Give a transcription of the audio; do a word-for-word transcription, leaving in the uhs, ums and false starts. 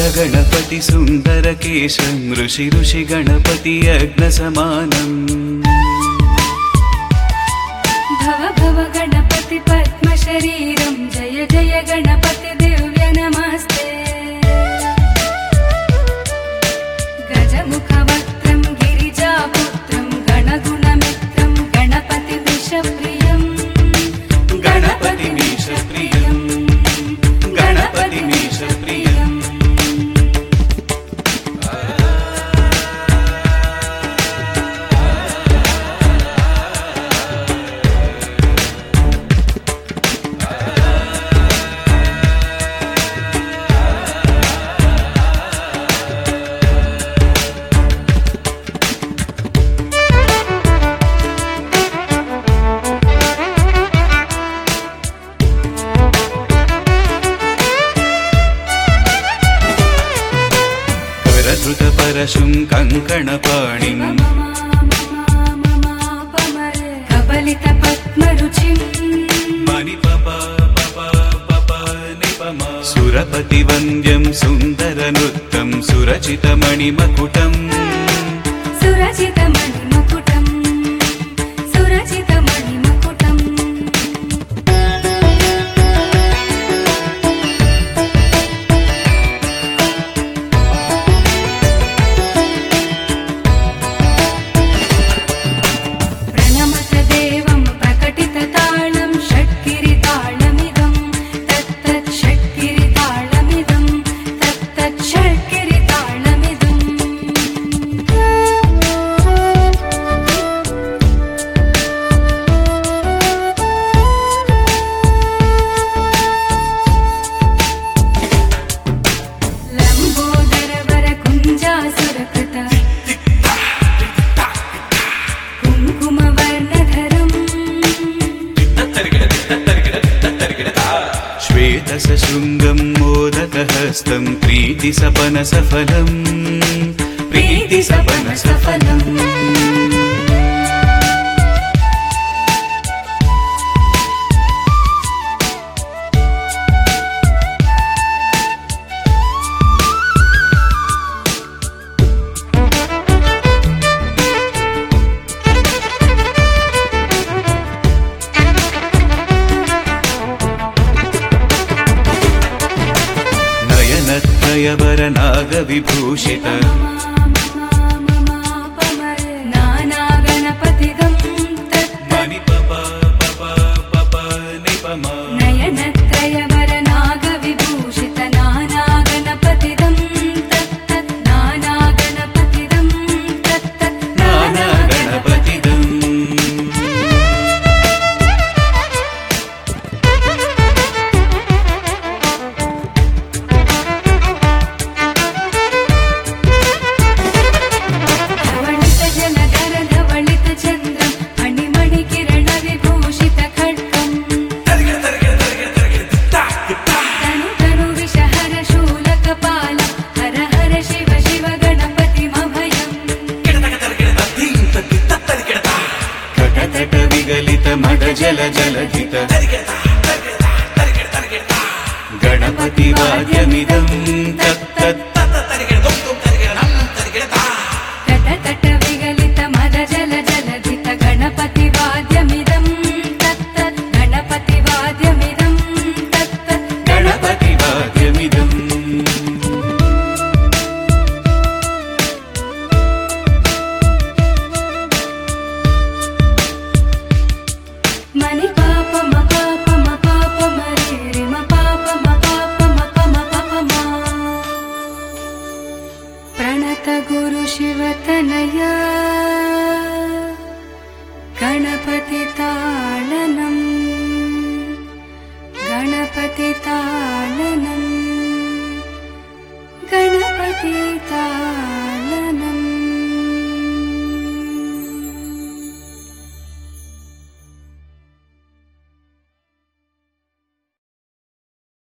गणपति सुन्दरकेशं ऋषि ऋषि गणपति यज्ञसमानम् भव भव गणपति पद्मशरीरं जय जय गणपति दिव्य नमस्ते गजमुखवक्त्रं गिरिजापुत्रं गणगुणमित्रं गणपति विषप्रियं गणपति विषप्रियं गणपति विषप्रियं परशुं कङ्कणपाणिं कबलितपद्मरुचिं सुरपतिवन्द्यं सुन्दरनृत्तं सुरचितमणिमकुटम् सुरचितमणिमकुटं सुरचितमणिमकुटम् प्रणमतदेवं प्रकटिततालं षट्गिरितालमिदं तत्तत् षट्गिरितालमिदं तत्तत् षट्गिरितालमिदम् लम्बोदरवरकुञ्जासुरकृत कुङ्कुमवर्णधरम् श्वेतसशृङ्गं मोदकहस्तं प्रीतिसपनसफलम् प्रीतिसपनसफलम् नयनत्रयवरनागविभूषित नानागणपतिगं नयनत्रयवरनागविभूषित नानागणपतिगं तत्तत् नानागणपतिगं तत्तत् नानागणपतिगम् धवलितजलधरधवलितचन्द्रं मणिमणिकिरणविभूषितखड्गम् तनुतनुविषहरशूलकपालं हर हर शिव शिव गणपतिमभयम् कटतट विगलित मद जल जलधि